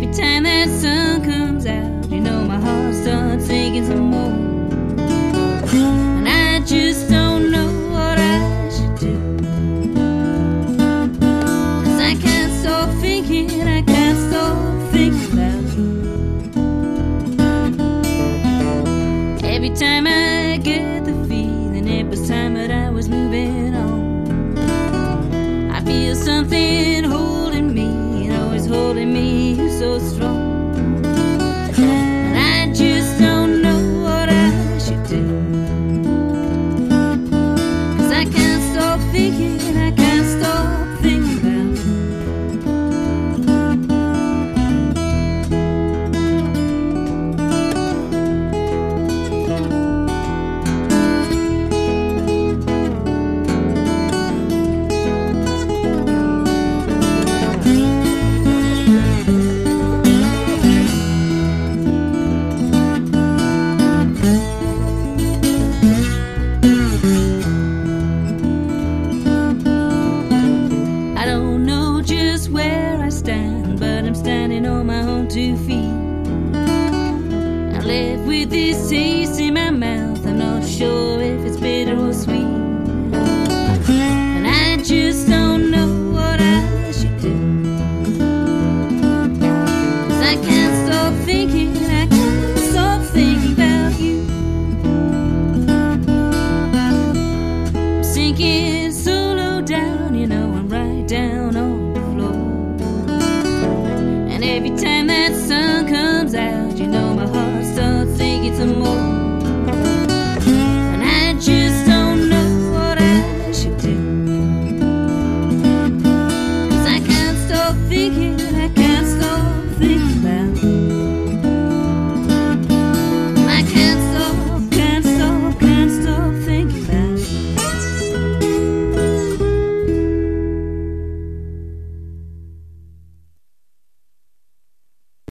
Every time that sun comes out, you know my heart starts sinking some more. And I just don't know what I should do, 'cause I can't stop thinking, I can't stop thinking about you. Every time I get the feeling it was time that I was moving on. I feel something holding me, always holding me so strong. And I just don't know what I should do, 'cause I can't stop thinking, I can't stop thinking about you. I don't know just where I stand, but I'm standing on my own 2 feet. I live with this taste in my mouth, I'm not sure if it's bitter or sweet. And I just don't know what I should do, 'cause I can't stop thinking, I can't stop thinking about you. I'm sinking so low down,